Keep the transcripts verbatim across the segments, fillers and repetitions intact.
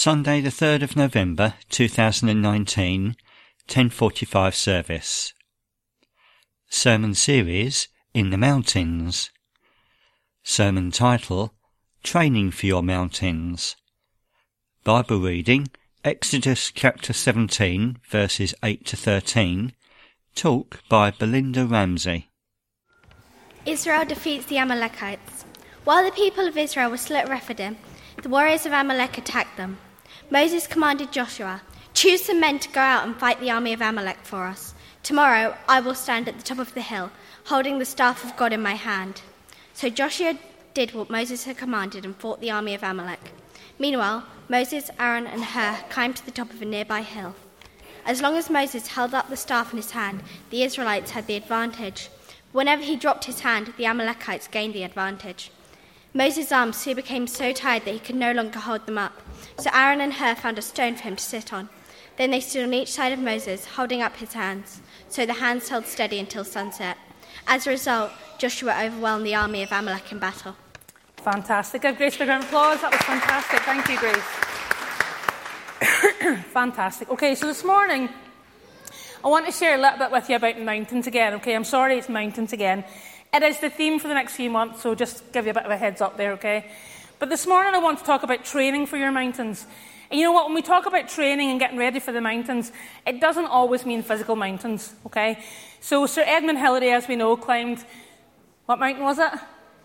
Sunday the third of November two thousand nineteen, ten forty-five service. Sermon series In the Mountains. Sermon title Training for Your Mountains. Bible reading Exodus chapter seventeen verses eight to thirteen. Talk by Belinda Ramsey. Israel defeats the Amalekites. While the people of Israel were still at Rephidim, the warriors of Amalek attacked them. Moses commanded Joshua, "Choose some men to go out and fight the army of Amalek for us. Tomorrow I will stand at the top of the hill, holding the staff of God in my hand." So Joshua did what Moses had commanded and fought the army of Amalek. Meanwhile, Moses, Aaron and Hur climbed to the top of a nearby hill. As long as Moses held up the staff in his hand, the Israelites had the advantage. Whenever he dropped his hand, the Amalekites gained the advantage. Moses' arms soon became so tired that he could no longer hold them up. So Aaron and Hur found a stone for him to sit on. Then they stood on each side of Moses, holding up his hands. So the hands held steady until sunset. As a result, Joshua overwhelmed the army of Amalek in battle. Fantastic. Give Grace a big round of applause. That was fantastic. Thank you, Grace. Fantastic. Okay, so this morning, I want to share a little bit with you about mountains again. Okay, I'm sorry it's mountains again. It is the theme for the next few months, so just give you a bit of a heads up there, okay? But this morning I want to talk about training for your mountains. And you know what, when we talk about training and getting ready for the mountains, it doesn't always mean physical mountains, okay? So Sir Edmund Hillary, as we know, climbed, what mountain was it?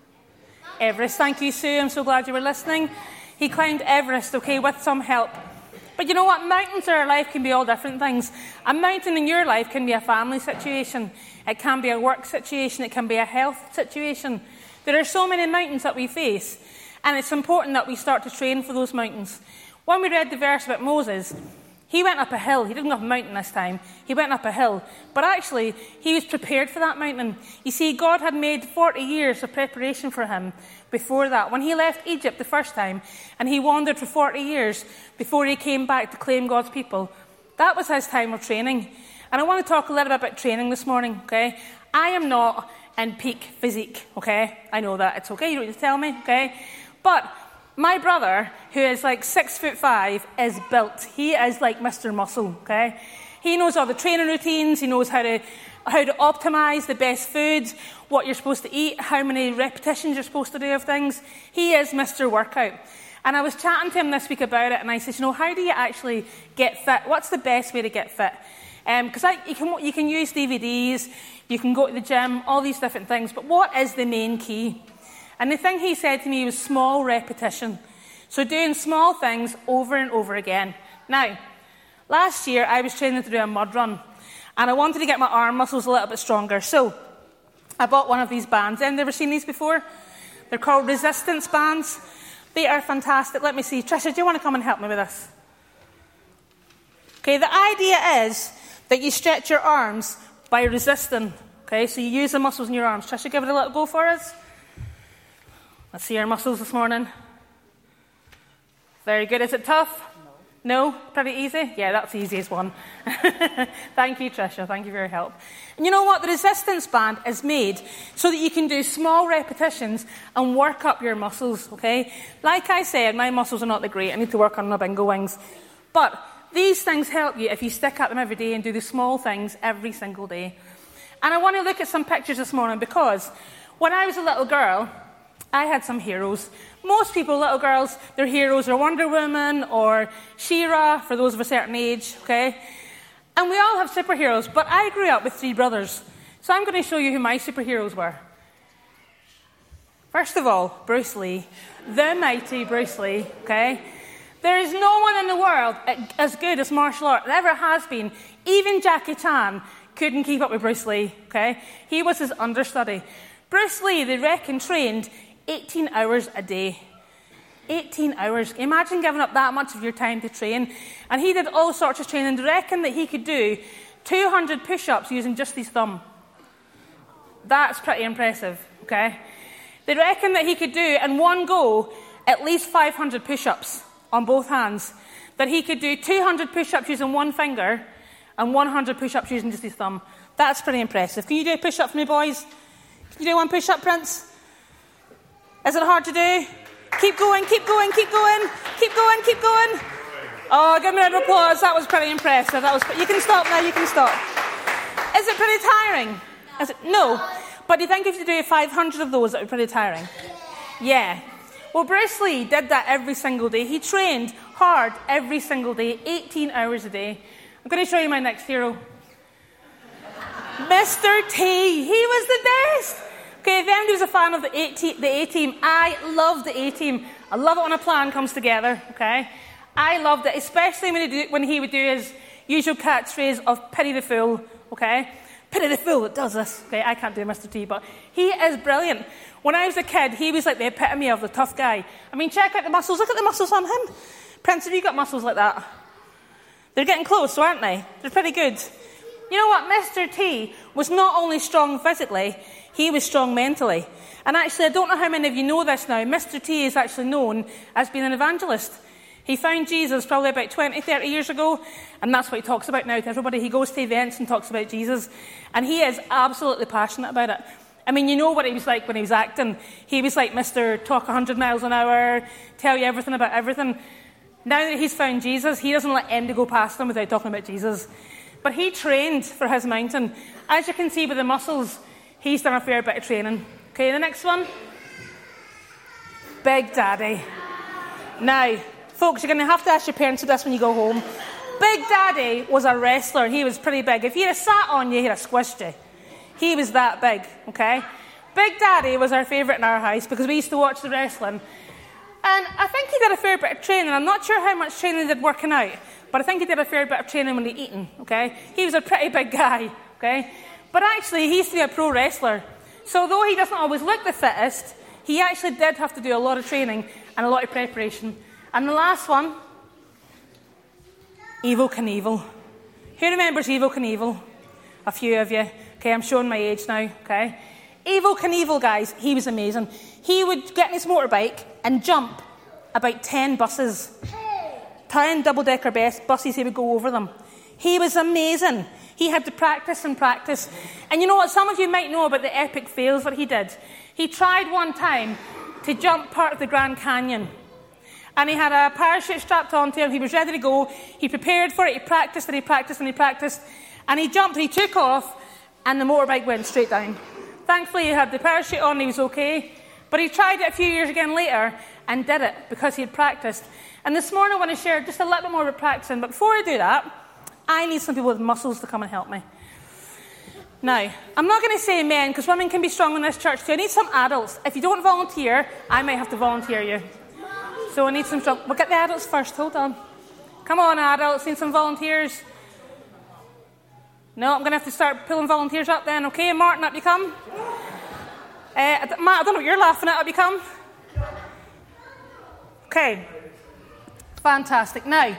Everest. Thank you, Sue, I'm so glad you were listening. He climbed Everest, okay, with some help. But you know what, mountains in our life can be all different things. A mountain in your life can be a family situation. It can be a work situation. It can be a health situation. There are so many mountains that we face, and it's important that we start to train for those mountains. When we read the verse about Moses, he went up a hill. He didn't go up a mountain this time. He went up a hill. But actually, he was prepared for that mountain. You see, God had made forty years of preparation for him before that. When he left Egypt the first time, and he wandered for forty years before he came back to claim God's people, that was his time of training. And I want to talk a little bit about training this morning, okay? I am not in peak physique, okay? I know that. It's okay. You don't need to tell me, okay? But my brother, who is like six foot five, is built. He is like Mister Muscle, okay? He knows all the training routines. He knows how to how to optimise the best food, what you're supposed to eat, how many repetitions you're supposed to do of things. He is Mister Workout. And I was chatting to him this week about it, and I said, you know, how do you actually get fit? What's the best way to get fit? Because um, you can you can use D V Ds, you can go to the gym, all these different things. But what is the main key? And the thing he said to me was small repetition. So doing small things over and over again. Now, last year I was training to do a mud run, and I wanted to get my arm muscles a little bit stronger. So I bought one of these bands. Anyone ever seen these before? They're called resistance bands. They are fantastic. Let me see. Tricia, do you want to come and help me with this? Okay, the idea is that you stretch your arms by resisting. Okay, so you use the muscles in your arms. Tricia, give it a little go for us. Let's see our muscles this morning. Very good. Is it tough? No. No? Pretty easy? Yeah, that's the easiest one. Thank you, Tricia. Thank you for your help. And you know what? The resistance band is made so that you can do small repetitions and work up your muscles, okay? Like I said, my muscles are not that great. I need to work on my bingo wings. But these things help you if you stick at them every day and do the small things every single day. And I want to look at some pictures this morning because when I was a little girl, I had some heroes. Most people, little girls, their heroes are Wonder Woman or She-Ra, for those of a certain age, okay? And we all have superheroes, but I grew up with three brothers. So I'm going to show you who my superheroes were. First of all, Bruce Lee. The mighty Bruce Lee, okay? There is no one in the world as good as martial art. There ever has been. Even Jackie Chan couldn't keep up with Bruce Lee, okay? He was his understudy. Bruce Lee, they reckon, trained eighteen hours a day. eighteen hours. Imagine giving up that much of your time to train. And he did all sorts of training. They reckon that he could do two hundred push-ups using just his thumb. That's pretty impressive, okay? They reckon that he could do, in one go, at least five hundred push-ups on both hands. That he could do two hundred push-ups using one finger and one hundred push-ups using just his thumb. That's pretty impressive. Can you do a push-up for me, boys? Can you do one push-up, Prince? Is it hard to do? Keep going, keep going, keep going, keep going, keep going. Oh, give me a round of applause. That was pretty impressive. That was. You can stop now. You can stop. Is it pretty tiring? Is it? No. But do you think if you do five hundred of those, it would be pretty tiring? Yeah. Well, Bruce Lee did that every single day. He trained hard every single day, eighteen hours a day. I'm going to show you my next hero. Mister T. He was the best. Okay, if anybody was a fan of the A-Team, I love the A-Team. I love it when a plan comes together, okay? I loved it, especially when he, do, when he would do his usual catchphrase of pity the fool, okay? Pity the fool that does this. Okay, I can't do Mister T, but he is brilliant. When I was a kid, he was like the epitome of the tough guy. I mean, check out the muscles. Look at the muscles on him. Prince, have you got muscles like that? They're getting close, aren't they? They're pretty good. You know what? Mister T was not only strong physically, he was strong mentally. And actually, I don't know how many of you know this now, Mister T is actually known as being an evangelist. He found Jesus probably about twenty, thirty years ago, and that's what he talks about now to everybody. He goes to events and talks about Jesus, and he is absolutely passionate about it. I mean, you know what he was like when he was acting. He was like Mister Talk one hundred miles an hour, tell you everything about everything. Now that he's found Jesus, he doesn't let anybody go past him without talking about Jesus. But he trained for his mountain. As you can see with the muscles, he's done a fair bit of training. Okay, the next one. Big Daddy. Now, folks, you're going to have to ask your parents for this when you go home. Big Daddy was a wrestler. He was pretty big. If he had sat on you, he'd have squished you. He was that big, okay? Big Daddy was our favourite in our house because we used to watch the wrestling. And I think he did a fair bit of training. I'm not sure how much training he did working out, but I think he did a fair bit of training when he eating, okay? He was a pretty big guy, okay? But actually, he used to be a pro wrestler. So though he doesn't always look the fittest, he actually did have to do a lot of training and a lot of preparation. And the last one, Evel Knievel. Who remembers Evel Knievel? A few of you. Okay, I'm showing my age now, okay? Evel Knievel, guys, he was amazing. He would get on his motorbike and jump about ten buses. ten double-decker buses, he would go over them. He was amazing. He had to practice and practice. And you know what? Some of you might know about the epic fails that he did. He tried one time to jump part of the Grand Canyon. And he had a parachute strapped onto him. He was ready to go. He prepared for it. He practiced and he practiced and he practiced. And he jumped and he took off and the motorbike went straight down. Thankfully, he had the parachute on. He was okay. But he tried it a few years again later and did it because he had practiced. And this morning I want to share just a little bit more about practicing. But before I do that, I need some people with muscles to come and help me. Now, I'm not going to say men because women can be strong in this church too. I need some adults. If you don't volunteer, I might have to volunteer you. So I need some strong... We'll get the adults first. Hold on. Come on, adults. Need some volunteers. No, I'm going to have to start pulling volunteers up then. Okay, Martin, up you come. Uh, Matt, I don't know what you're laughing at. Up you come. Okay. Fantastic. Now,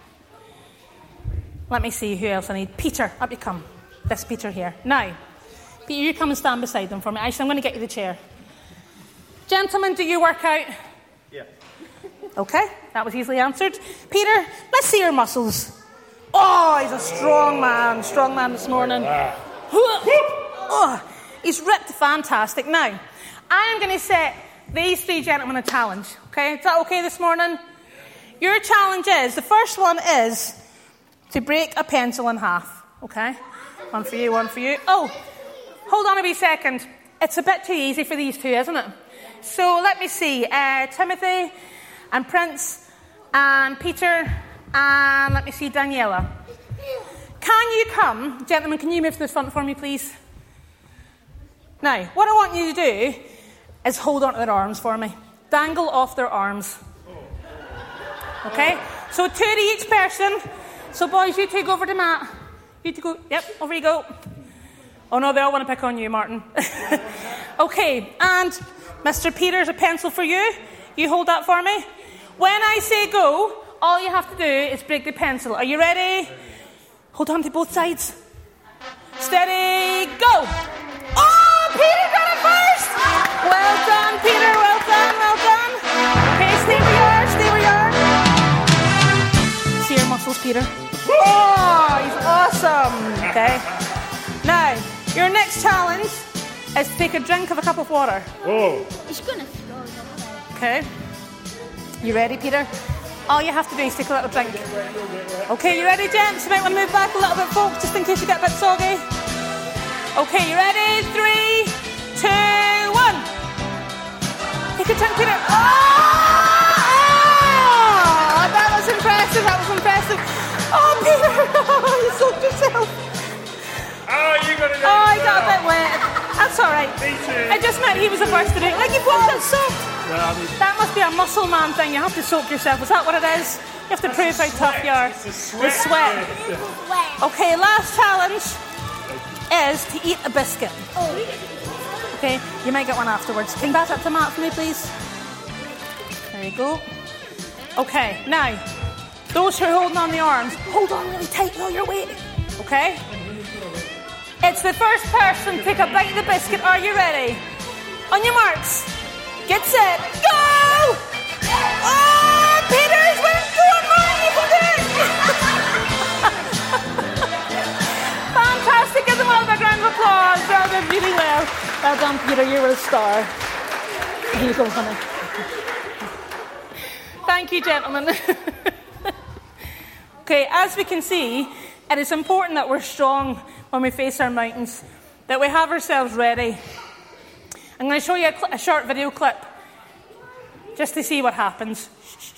let me see who else I need. Peter, up you come. This Peter here. Now, Peter, you come and stand beside them for me. Actually, I'm going to get you the chair. Gentlemen, do you work out? Yeah. Okay, that was easily answered. Peter, let's see your muscles. Oh, he's a strong man. Strong man this morning. Oh, he's ripped fantastic. Now, I am going to set these three gentlemen a challenge. Okay, is that okay this morning? Your challenge is, the first one is to break a pencil in half. Okay? One for you, one for you. Oh, hold on a wee second. It's a bit too easy for these two, isn't it? So let me see. Uh, Timothy and Prince and Peter and let me see, Daniela. Can you come, gentlemen, can you move to the front for me, please? Now, what I want you to do is hold on to their arms for me. Dangle off their arms. Okay? So two to each person. So boys, you two go over to Matt. You two go, yep, over you go. Oh no, they all want to pick on you, Martin. Okay, and Mister Peters, a pencil for you. You hold that for me. When I say go, all you have to do is break the pencil. Are you ready? Hold on to both sides. Steady, go. Oh, Peter got it first. Well done, Peter. Well done, well done. Okay, stay where you are, stay where you are. See your muscles, Peter. Oh, he's awesome. Okay. Now, your next challenge is to take a drink of a cup of water. Whoa. He's going to throw it away. Okay. You ready, Peter? All you have to do is take a little drink. Okay, you ready, gents? You might want to move back a little bit, folks, just in case you get a bit soggy. Okay, you ready? Three, two, one. Take a drink, Peter. Oh! Oh! That was impressive, that was impressive. Oh, Peter, you soaked yourself. Oh, you got it. Oh, I got a bit wet. That's all right. Me too. I just meant he was the first to do it. Like, you've got that soaked. Yeah, I mean, That must be a muscle man thing. You have to soak yourself. Is that what it is? You have to prove how tough you are. It's a sweat. The sweat. Okay, last challenge is to eat a biscuit. Okay, you might get one afterwards. Can you pass that to Matt for me, please? There you go. Okay, now, those who are holding on the arms, hold on really tight with all your weight. Okay? It's the first person to take a bite of the biscuit. Are you ready? On your marks. Get set. Go! Oh, Peter's winning. Go on, Martin. You can do it. Fantastic. Give them all a big round of applause. Well done, really well. Well done, Peter. You were a star. Here you go, honey. Thank you, gentlemen. Okay, as we can see, it is important that we're strong when we face our mountains, that we have ourselves ready. I'm going to show you a, cl- a short video clip just to see what happens.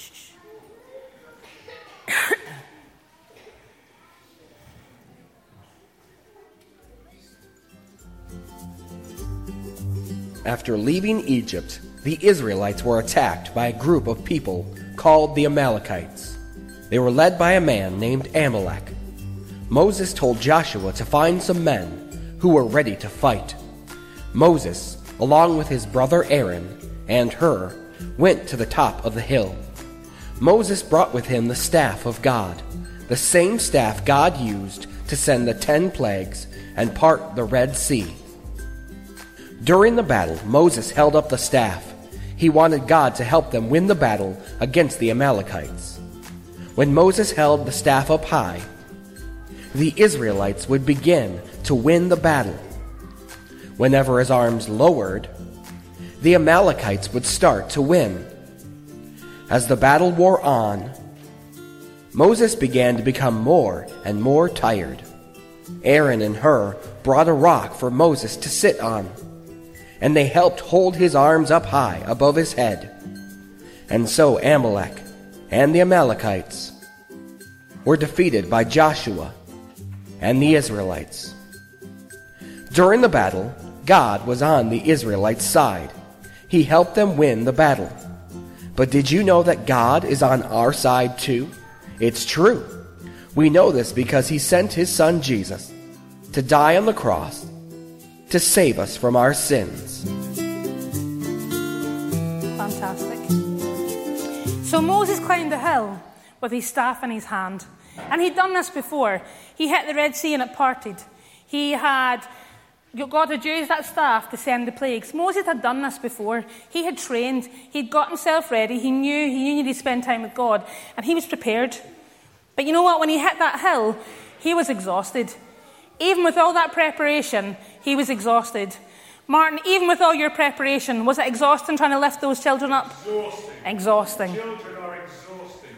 After leaving Egypt, the Israelites were attacked by a group of people called the Amalekites. They were led by a man named Amalek. Moses told Joshua to find some men who were ready to fight. Moses, along with his brother Aaron and Hur, went to the top of the hill. Moses brought with him the staff of God, the same staff God used to send the ten plagues and part the Red Sea. During the battle, Moses held up the staff. He wanted God to help them win the battle against the Amalekites. When Moses held the staff up high, the Israelites would begin to win the battle. Whenever his arms lowered, the Amalekites would start to win. As the battle wore on, Moses began to become more and more tired. Aaron and Hur brought a rock for Moses to sit on, and they helped hold his arms up high above his head. And so Amalek and the Amalekites were defeated by Joshua and the Israelites. During the battle, God was on the Israelites' side. He helped them win the battle. But did you know that God is on our side too? It's true. We know this because He sent His Son Jesus to die on the cross to save us from our sins. Fantastic. So Moses climbed the hill with his staff in his hand. And he'd done this before. He hit the Red Sea and it parted. He had, God had used that staff to send the plagues. Moses had done this before. He had trained. He'd got himself ready. He knew he needed to spend time with God. And he was prepared. But you know what? When he hit that hill, he was exhausted. Even with all that preparation, he was exhausted. Martin, even with all your preparation, was it exhausting trying to lift those children up? Exhausting. Exhausting. Children are exhausting.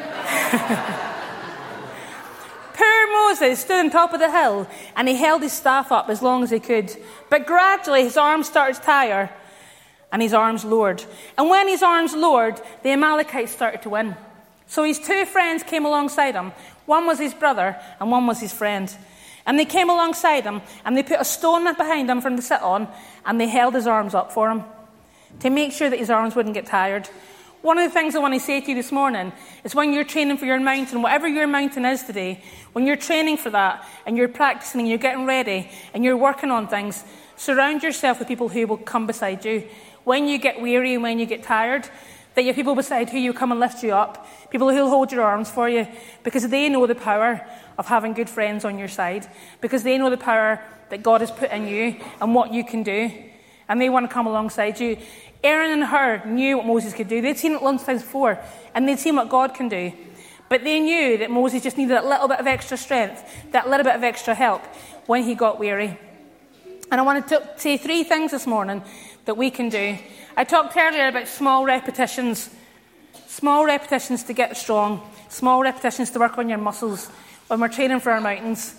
Poor Moses stood on top of the hill and he held his staff up as long as he could. But gradually his arms started to tire and his arms lowered. And when his arms lowered, the Amalekites started to win. So his two friends came alongside him. One was his brother and one was his friend. And they came alongside him and they put a stone behind him for him to sit on and they held his arms up for him to make sure that his arms wouldn't get tired. One of the things I want to say to you this morning is when you're training for your mountain, whatever your mountain is today, when you're training for that and you're practicing and you're getting ready and you're working on things, surround yourself with people who will come beside you. When you get weary and when you get tired, that you have people beside who will come and lift you up, people who will hold your arms for you, because they know the power of having good friends on your side, because they know the power that God has put in you and what you can do, and they want to come alongside you. Aaron and Hur knew what Moses could do. They'd seen it lunchtimes before, and they'd seen what God can do. But they knew that Moses just needed a little bit of extra strength, that little bit of extra help when he got weary. And I wanted to say three things this morning that we can do. I talked earlier about small repetitions. Small repetitions to get strong. Small repetitions to work on your muscles when we're training for our mountains.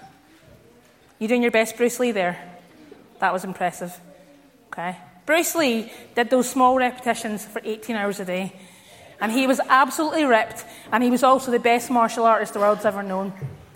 You doing your best, Bruce Lee, there? That was impressive. Okay. Bruce Lee did those small repetitions for eighteen hours a day. And he was absolutely ripped. And he was also the best martial artist the world's ever known.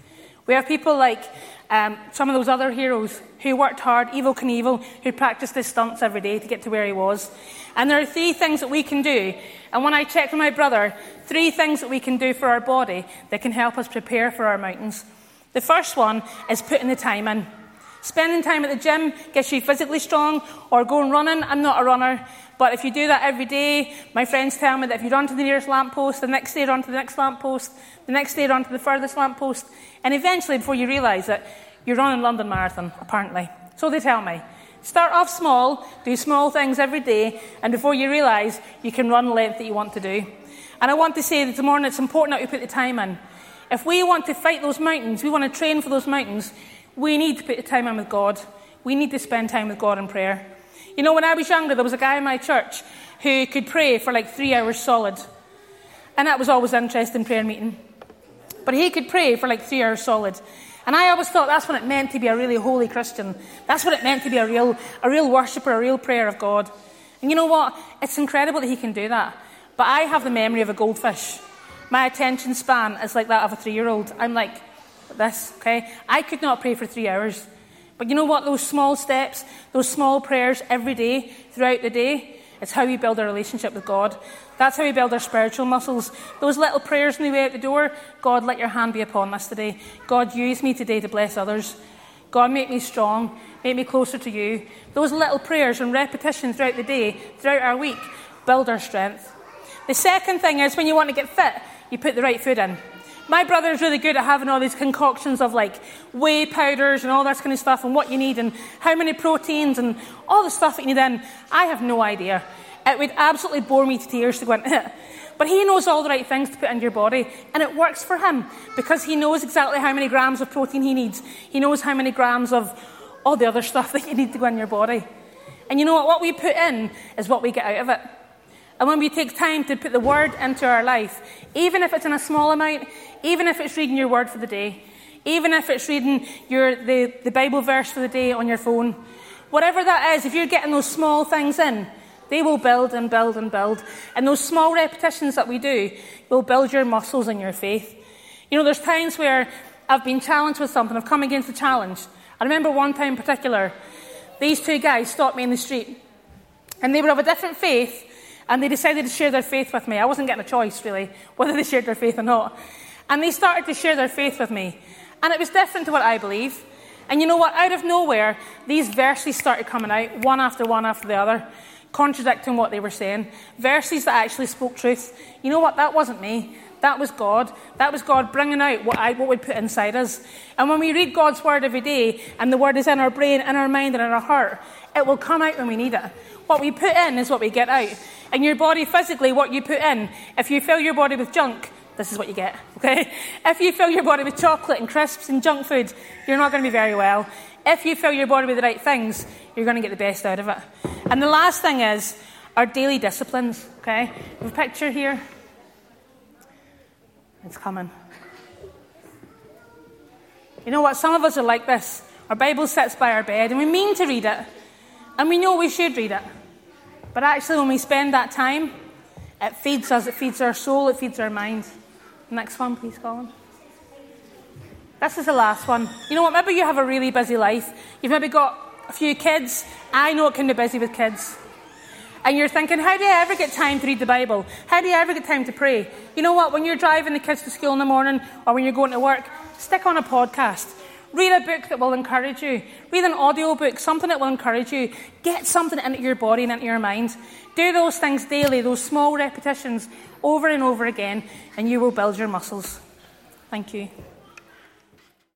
We have people like um, some of those other heroes who worked hard, Evel Knievel, who practiced his stunts every day to get to where he was. And there are three things that we can do. And when I checked with my brother, three things that we can do for our body that can help us prepare for our mountains. The first one is putting the time in. Spending time at the gym gets you physically strong, or going running. I'm not a runner, but if you do that every day, my friends tell me that if you run to the nearest lamppost, the next day run to the next lamppost, the next day run to the furthest lamppost, and eventually, before you realise it, you're running London Marathon, apparently. So they tell me. Start off small, do small things every day, and before you realise, you can run the length that you want to do. And I want to say this morning, it's important that we put the time in. If we want to fight those mountains, we want to train for those mountains, we need to put the time in with God. We need to spend time with God in prayer. You know, when I was younger, there was a guy in my church who could pray for like three hours solid. And that was always an interesting prayer meeting. But he could pray for like three hours solid. And I always thought that's what it meant to be a really holy Christian. That's what it meant to be a real, a real worshipper, a real prayer of God. And you know what? It's incredible that he can do that. But I have the memory of a goldfish. My attention span is like that of a three-year-old. I'm like this, okay? I could not pray for three hours. But you know what? Those small steps, those small prayers every day, throughout the day, it's how we build our relationship with God. That's how we build our spiritual muscles. Those little prayers on the way out the door. God, let your hand be upon this today. God, use me today to bless others. God, make me strong. Make me closer to you. Those little prayers and repetition throughout the day, throughout our week, build our strength. The second thing is when you want to get fit, you put the right food in. My brother is really good at having all these concoctions of like whey powders and all that kind of stuff and what you need and how many proteins and all the stuff that you need in. I have no idea. It would absolutely bore me to tears to go into it. But he knows all the right things to put into your body, and it works for him because he knows exactly how many grams of protein he needs. He knows how many grams of all the other stuff that you need to go in your body. And you know what? What we put in is what we get out of it. And when we take time to put the word into our life, even if it's in a small amount, even if it's reading your word for the day, even if it's reading your the, the Bible verse for the day on your phone, whatever that is, if you're getting those small things in, they will build and build and build. And those small repetitions that we do will build your muscles and your faith. You know, there's times where I've been challenged with something, I've come against a challenge. I remember one time in particular, these two guys stopped me in the street. And they were of a different faith, and they decided to share their faith with me. I wasn't getting a choice, really, whether they shared their faith or not. And they started to share their faith with me. And it was different to what I believe. And you know what? Out of nowhere, these verses started coming out, one after one after the other, contradicting what they were saying. Verses that actually spoke truth. You know what? That wasn't me. That was God. That was God bringing out what I what would put inside us. And when we read God's word every day, and the word is in our brain, in our mind, and in our heart, it will come out when we need it. What we put in is what we get out. And your body physically, what you put in, if you fill your body with junk, this is what you get, okay? If you fill your body with chocolate and crisps and junk food, you're not going to be very well. If you fill your body with the right things, you're going to get the best out of it. And the last thing is our daily disciplines, okay? We have a picture here. It's coming. You know what? Some of us are like this. Our Bible sits by our bed, and we mean to read it. And we know we should read it. But actually, when we spend that time, it feeds us, it feeds our soul, it feeds our mind. Next one, please, Colin. This is the last one. You know what? Maybe you have a really busy life. You've maybe got a few kids. I know it can be busy with kids. And you're thinking, how do I ever get time to read the Bible? How do I ever get time to pray? You know what? When you're driving the kids to school in the morning or when you're going to work, stick on a podcast. Read a book that will encourage you. Read an audio book, something that will encourage you. Get something into your body and into your mind. Do those things daily, those small repetitions over and over again, and you will build your muscles. Thank you.